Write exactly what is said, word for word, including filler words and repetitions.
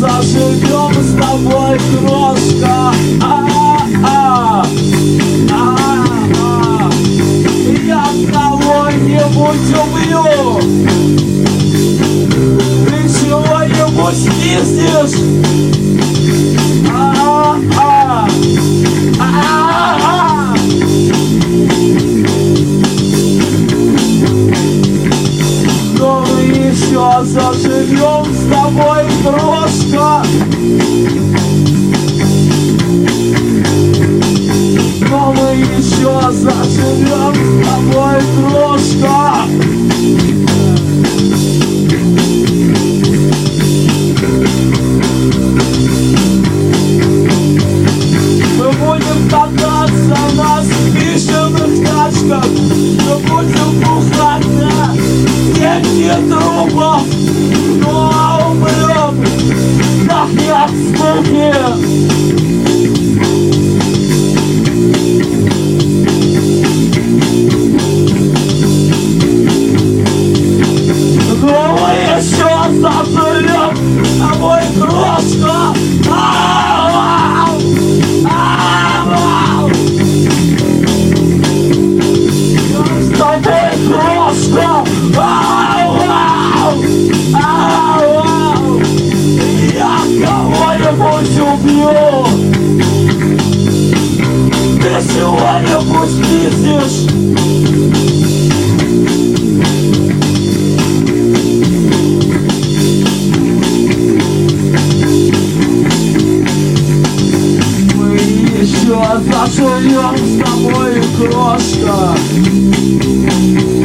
заживем с тобой, крошка. А-а-а, а-а-а. Я кого-нибудь убью. Ты чего-нибудь пиздишь? А-а-а, а-а-а. Но мы еще заживем с тобой, крошка. Но мы еще заживем с тобой, крошка. Мы будем кататься на спичечных тачках. Мы будем бухать на сетке трупов. Ну а умрем, так не от скуки. Но мы еще заживем с тобой, крошка. Ау! Ау! С тобой, крошка. Ау! Ау! Я кого-нибудь убью. Ты чего-нибудь пиздишь? Еще заживем с тобой, крошка.